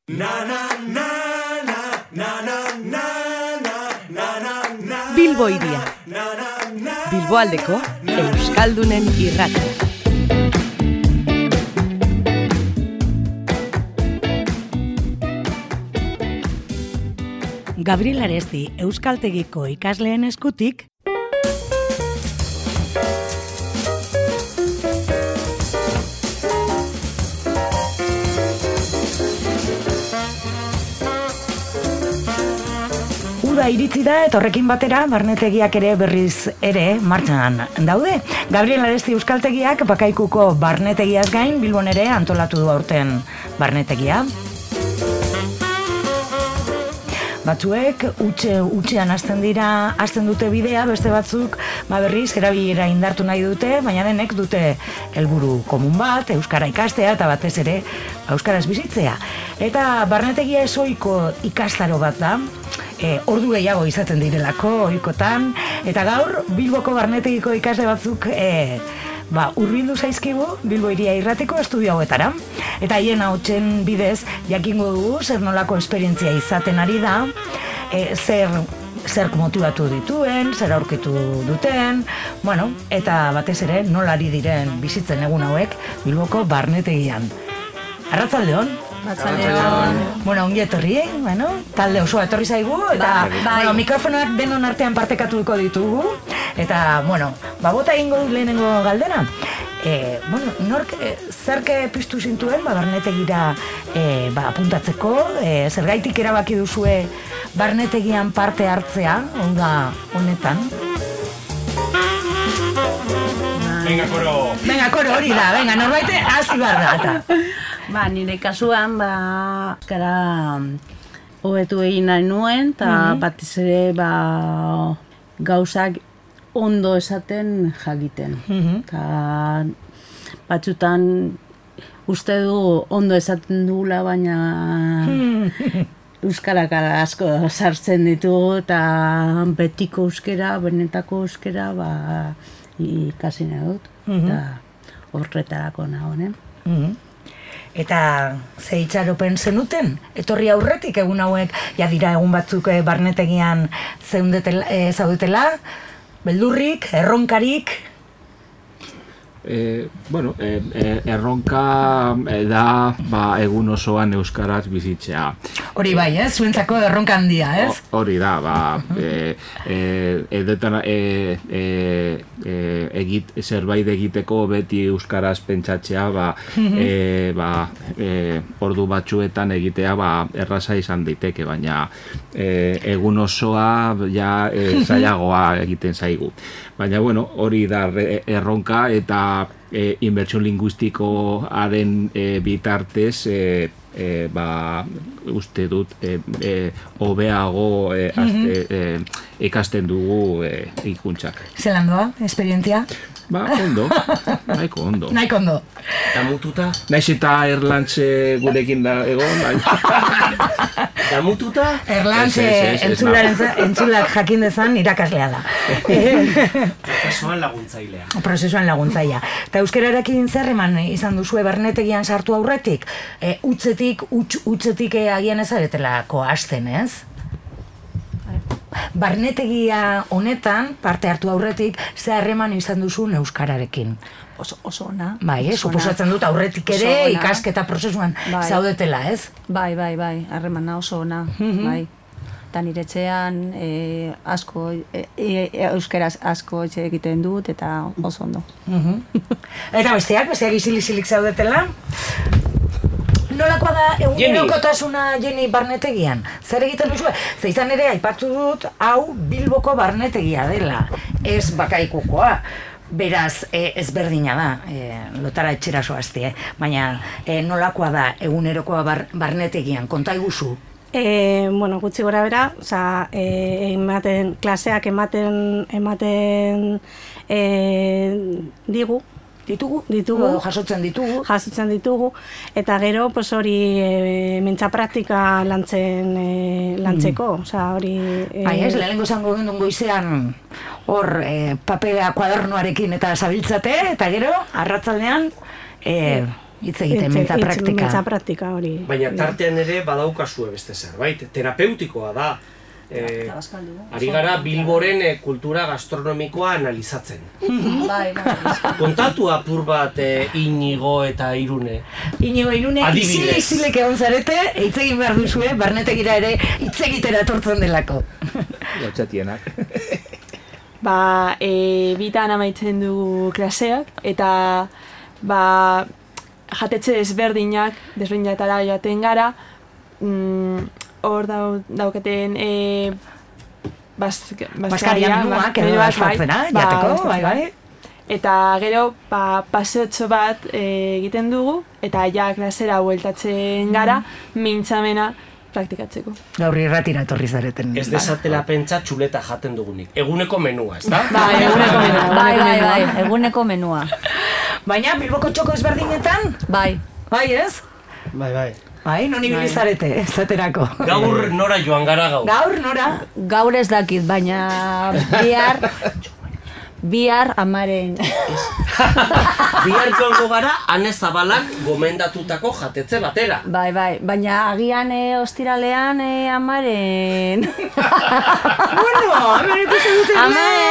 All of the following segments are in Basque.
Bilbo hiria. Bilboaldeko euskaldunen irratia. Gabriel Aresti euskaltegiko ikasleen eskutik uda iritsi da eta horrekin batera barnetegiak ere berriz ere martxan daude. Gabriel Aresti euskaltegiak Bakaikuko barnetegiaz gain Bilbon ere antolatu du aurten barnetegia. Batzuek utxean hasten dute bidea, beste batzuk berriz erabilera indartu nahi dute, baina denek dute helburu komun bat, euskara ikastea eta batez ere euskaraz bizitzea. Eta barnetegia ezoiko ikastaro bat da, ordu gehiago izaten direlako ohikotan, eta gaur Bilboko barnetegiko ikasle batzuk hurbildu zaizkigu Bilbo Hiria Irratiko estudio hauetara. Eta haien ahotsen bidez jakingo dugu zer nolako esperientzia izaten ari da, zer motibatu dituen, zer aurkitu duten, eta batez ere nolari diren bizitzen egun hauek Bilboko barnetegian. Arratsaldeon. Ongi etorri, talde osoa etorri zaigu, eta mikrofonak denon artean partekatuko ditugu, eta, bota egingo dut lehenengo galdera. Nork zerke piztu zintuen barnetegira apuntatzeko, zergaitik erabaki duzue barnetegian parte hartzea, honetan? Venga, koro, hori da, norbait hasi behar da, eta... Nire kasuan, euskara hobetu egin nahi nuen, eta batez ere gauzak ondo esaten jakiten. Eta batzutan uste du ondo esaten dugula, baina euskarak asko sartzen ditugu, eta betiko euskara, benetako euskara ikasi nahi dut, eta horretarako nagoen. Eta ze itxaropen zenuten? Etorri aurretik egun hauek, dira egun batzuk barnetegian zaudetela, beldurrik, erronkarik? Erronka da egun osoan euskaraz bizitzea. Hori bai, zuentzako erronka handia, ez? Hori da, zerbait egiteko beti euskaraz pentsatzea, ordu batzuetan egitea erraza izan daiteke, baina egun osoa zailagoa egiten zaigu. Baina, hori da erronka eta inbertsio linguistikoaren bitartez uste dut hobeago ikasten dugu ikuntzak. Zelan doa, esperientzia? Ondo, nahiko ondo. Nahiko ondo. Eta mututa? Naiz eta Erlantze gurekin da egon. Eta mututa? Erlantze entzulak jakin dezan irakaslea da. Prozesuan laguntzailea. Eta euskararekin zer eman izan duzue barnetegian sartu aurretik? Utzetik agian ezaretelako hasten, ez? Barnetegia honetan, parte hartu aurretik, ze harreman izan duzun euskararekin? Oso ona. Suposatzen dut aurretik ere ikasketa prozesuan zaudetela, ez? Bai, harremana oso ona, bai. Eta nire etxean euskaraz asko egiten dut eta oso ondo. Eta besteak isilik zaudetela? Nolakoa da egunerokotasuna Jenny barnetegian? Zer egiten duzu? Izan ere, aipatu dut, hau Bilboko barnetegia dela, ez Bakaikukoa. Beraz, ezberdina da, lotara etxera zoazte, baina nolakoa da egunerokoa barnetegian? Konta iguzu? Gutxi gora bera, klaseak ematen digu, jasotzen ditugu, eta gero hori mintza praktika lantzeko, hori... Lehenengo zango gendun goizean hor papera kuadernoarekin eta zabiltzate, eta gero, arratsaldean hitz egiten, mintza praktika. Mintza praktika hori. Baina tartean ere badaukazue beste zerbait, terapeutikoa da. Ari gara Bilboren kultura gastronomikoa analizatzen. Bai. Kontatu apur bat Inigo eta Irune. Inigo, Irune, izilek egon zarete, hitz egin behar duzue, barnetegira ere hitz egitera etortzen delako. Gautxatienak. Bitan amaitzen du klaseak, eta jatetxe desberdinetara joaten gara, hor daukaten Baskaria menuak edo asmatzena, jateko, bai. Eta gero, paseotxo bat egiten dugu, eta ja klasera bueltatzen gara, mintzamena praktikatzeko. Gaur irratira etorri zareten. Ez desatela pentsa txuleta jaten dugunik. Eguneko menua, ez da? Bai, eguneko menua. Baina, Bilboko txoko ezberdinetan? Bai. Bai, ez? Bai. Bai, non ibili zarete, zaterako. Gaur nora joan gara gaur. Gaur nora? Gaur ez dakit, baina bihar amaren. Bihar joango gara, Ane Zabalak gomendatutako jatetxe batera. Bai, baina agian ostiralean amaren. Bueno, amaren ikusi duten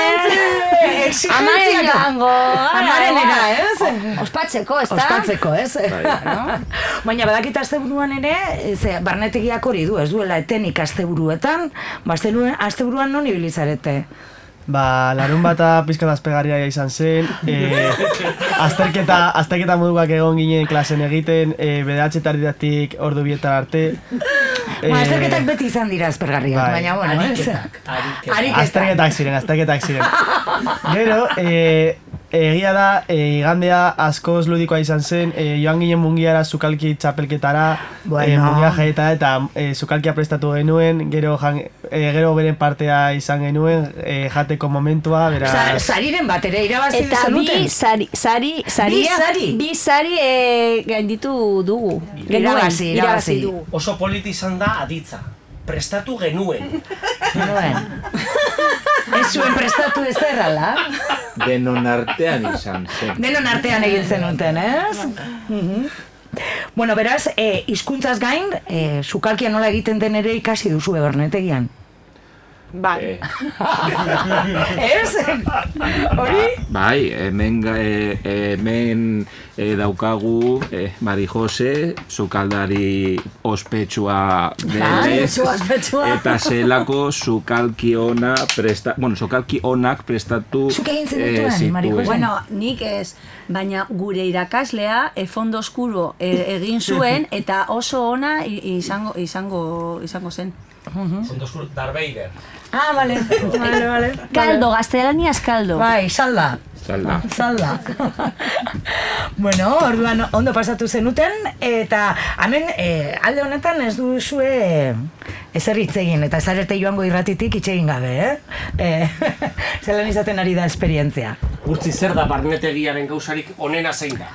amaren joango. Amarenera, ez? Ospatzeko, ez da? Ospatzeko, ez? Baina badakit asteburuan ere, barnetegiak hori du, ez duela etenik asteburuetan, asteburuan non ibili zarete? Larun bata pizkat azpegarria izan zen, azterketa moduak egon ginen klasen egiten, bederatxetaridatik ordu bietan arte. Azterketak beti izan dira azpergarriak, baina bueno, Azterketak ziren. Gero, egia da, igandea askoz ludikoa izan zen, joan ginen mungiara sukalki txapelketara, mungia jaeta eta sukalkia prestatu genuen, gero beren partea izan genuen, jateko momentua, beraz... Sariren bat ere irabazi zenuten? Eta bi sari gainditu dugu. Irabazi dugu. Oso politi izan da aditza. Prestatu genuen. Ez zuen prestatu ez errala? Denon artean izan zen. Denon artean egin zenuten, ez? Bueno, beraz, hizkuntzaz gain, sukalkia nola egiten den ere ikasi duzu barnetegian. Bai. Ez? Hori? Bai, hemen daukagu Mari Jose, sukaldari ospetsua denez, eta zelako sukalki onak prestatu Zuk egin zenituen, Mari Jose? Bueno, nik ez, baina gure irakaslea Fondo Oscuro egin zuen, eta oso ona izango zen. Fondo Oscuro, Darth Vader. Ah, vale. Caldo, gaztelaniaz caldo. Bai, salda. Bueno, orduan ondo pasatu zenuten, eta hemen alde honetan ez duzue ezer hitz egin, eta zarete joango irratitik hitz egin gabe, zelan izaten ari da esperientzia. Urtzi, zer da barnetegiaren gauzarik onena zein da?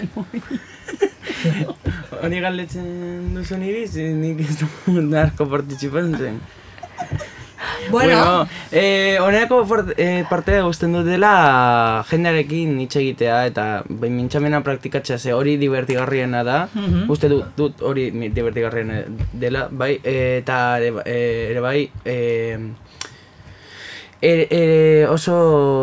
Honi galdetzen duzu niri, nik ez du narko partizipantzen. Bueno, honeko partea guztien dut dela jendearekin hitz egitea eta mintzamena praktikatzea, ze hori divertigarriena da, uste dut hori divertigarriena dela, bai, eta ere bai, oso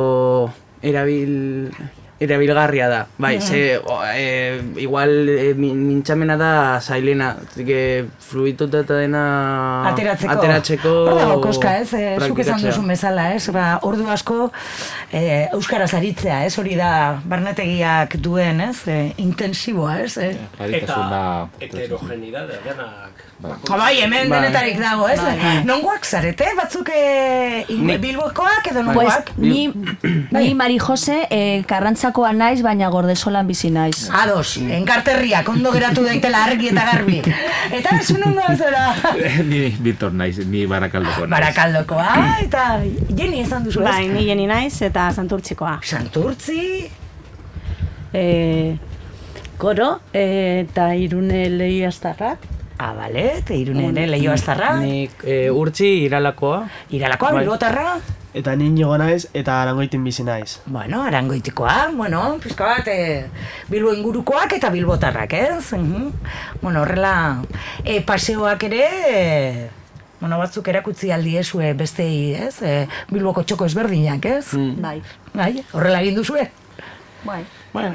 erabilgarria da, bai, igual mintzamena da zailena, fluituta eta dena ateratzeko koska ez, zuk esan duzun bezala, ez, ordu asko euskaraz aritzea, ez, hori da barnetegiak duen, ez, intensiboa, ez. Eta heterogenidade, denak. Bai, hemen denetarik dago, ez? Nongoak zarete, batzuk Bilbokoak edo nongoak? Ni Mari Jose Karrantzakoa naiz, baina Gordesolan bizi naiz. Ados, enkarterriak, ondo geratu daitela argi eta garbi. Eta ez nongoa zera? Ni Bitor naiz, ni Barakaldokoa naiz. Barakaldokoa, eta Jeni esan duzu, ez? Bai, ni Jeni naiz eta Santurtzikoa. Santurtzi? Koro eta Irune Leiaztarrak. Ah, bale, eta Irune Leiaztarra? Nik Urtzi Iralakoa. Iralakoa, Bilbotarra? Eta ni Inigo naiz, eta Arangoitin bizi naiz. Bueno, Arangoitikoa, bueno, pizka bat, Bilbo ingurukoak eta bilbotarrak, ez? Bueno, horrela, paseoak ere, bueno, batzuk erakutzi aldiezue bestei, ez? Bilboko txoko ezberdinak, ez? Bai. Bai, horrela egin duzue? Bai. Bueno.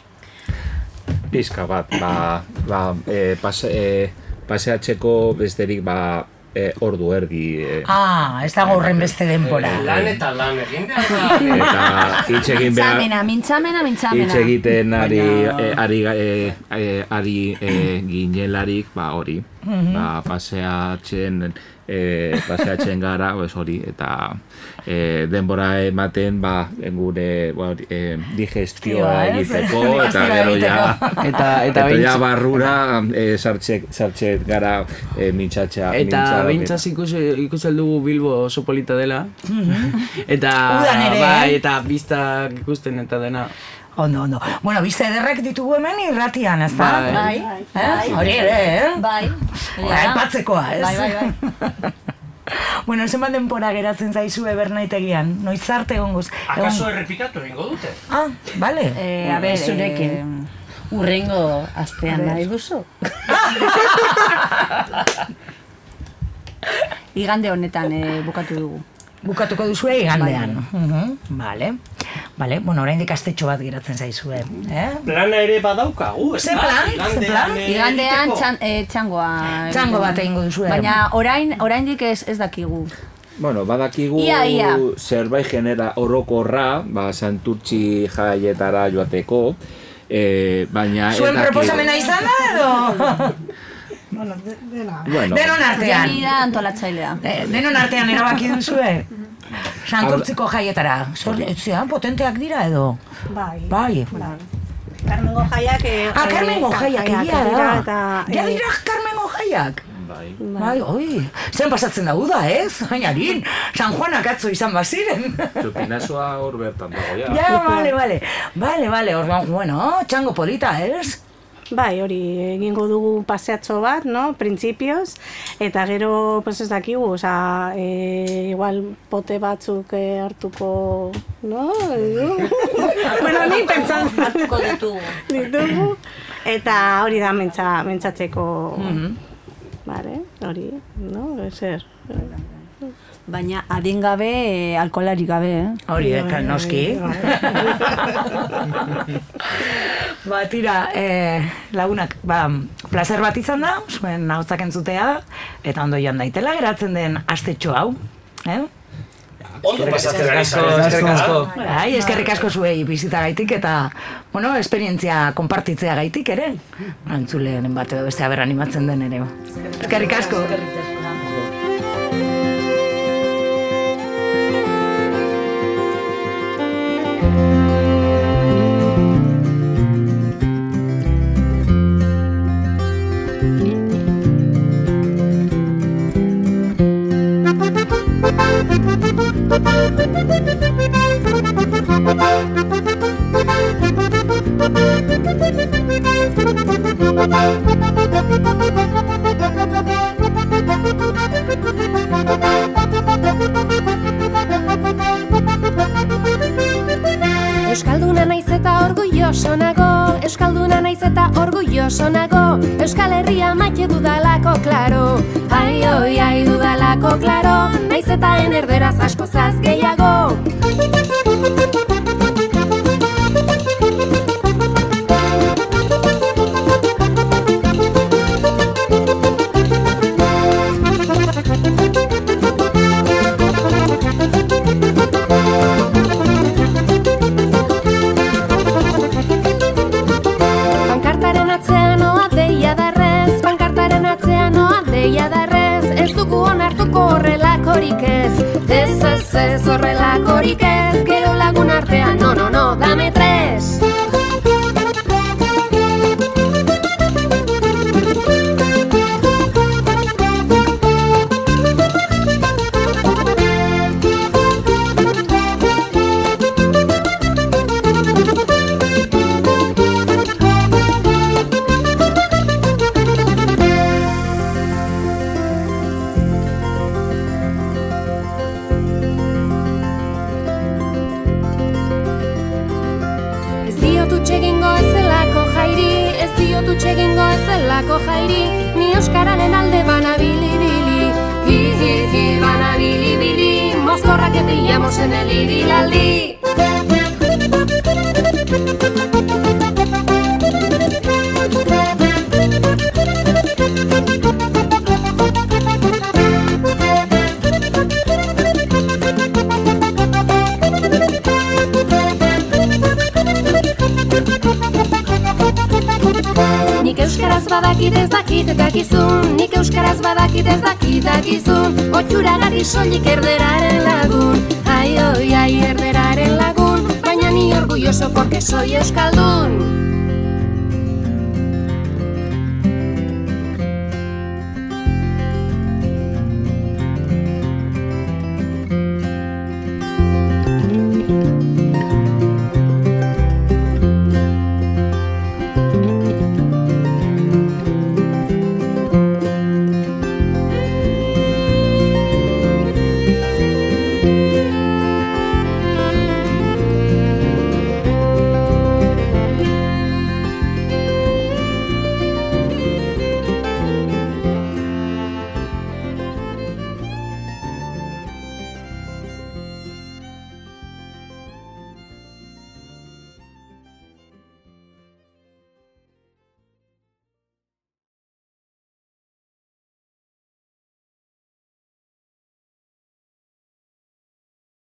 Pizka bat, paseatzeko besterik, ordu erdi. Ez dago horren beste denbora. Lan eta lan egin da. Eta hitz egin behar... Mintxamena. Hitz egiten ari ginelarik, hori. Paseatzen gara, hori, eta denbora ematen, gure digestioa egiteko, eta gero eta ja barrura sartxe gara mintxatxa. Eta bintzaz ikusten dugu Bilbo oso polita dela. Eta biztak ikusten eta dena. Ondo. Bueno, bizta ederrek ditugu hemen irratian, ez da? Bai. Hori ere, Bai. Epatzekoa, ez? Bai. Bueno, zenbat denbora geratzen zaizu Bernaitegian? Noiz arte egongoz? Akaso errepikatu egingo dute? Bale. A ber, zurekin. Urrengo astean nahi duzu. Igande honetan bukatu dugu. Bukatuko duzue igandean. Bale. Bueno, oraindik astetxo bat geratzen zaizue. Plana ere badaukagu, Ze plan? Igandean txangoa. Txango bat egingo duzue. Baina oraindik ez dakigu. Bueno, badakigu zerbait genera orokorra, Santurtzi jaietara joateko, baina... Zuen proposamena izan da edo? Denon artean. Jendida antolatzailea. Denon artean erabaki duzue? Santurtziko jaietara. Zean potenteak dira edo? Bai. Carmengo jaiak... Carmengo jaiak egia da. Ja dira Carmengo jaiak? Bai, zen pasatzen da uda, ez? Bainarin, San Juanak atzo izan baziren. Txupinazoa hor bertan dago, ja. Ja, bale, orduan, bueno, txango polita, ez? Bai, hori egingo dugu paseatxo bat, no? Printzipioz, eta gero, pues ez dakigu, oza, igual pote batzuk hartuko, no? Bueno, ni pentsan hartuko ditugu. Eta hori da mentzatzeko, bale, hori, no? Zer. Baina adingabe, alkoholarik gabe, Hori, noski. Tira, lagunak, placer bat izan da, zuen ahotsak entzutea, eta ondo joan daitela geratzen den astetxo hau. Ondo pasatzen ari eskerrik asko. Eskerrik asko zuei bizitagaitik eta, bueno, esperientzia konpartitzea gaitik ere. Entzuleen bat edo beste aber animatzen den ere. Eskerrik asko. Euskalduna naiz eta orgulloso nago, Euskalduna naiz eta orgulloso nago, Euskal Herria maite dudalako, klaro. Ai dudalako, klaro, naiz eta enerderaz askozaz gehiago. Ez horrelakorik ez, gero lagun artean, no, dame tres. zen elibilaldi. Nik euskaraz badakit ez dakit dakizun, nik euskaraz badakit ez dakit dakizun, otxuragarri soilik erderaren lagun, ai oi ai erderaren lagun, baina ni orgulloso porque soy euskaldun.